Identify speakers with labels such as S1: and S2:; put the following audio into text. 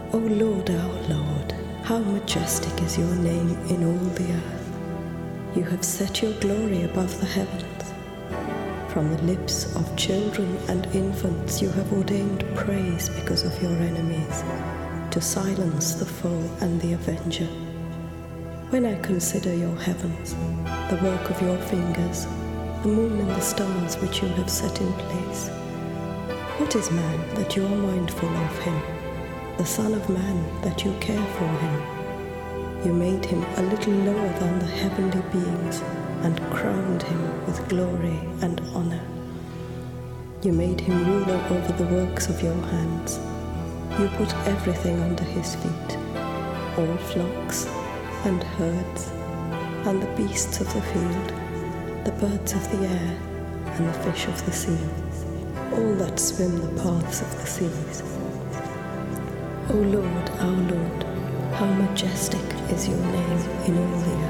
S1: O Lord, our Lord, how majestic is your name in all the earth. You have set your glory above the heavens. From the lips of children and infants you have ordained praise because of your enemies, to silence the foe and the avenger. When I consider your heavens, the work of your fingers, the moon and the stars which you have set in place, what is man that you are mindful of him, the Son of Man that you care for him? You made him a little lower than the heavenly beings and crowned him with glory and honor. You made him ruler over the works of your hands. You put everything under his feet, all flocks and herds, and the beasts of the field, the birds of the air, and the fish of the sea, all that swim the paths of the seas. O Lord, our Lord, how majestic is your name in all the earth.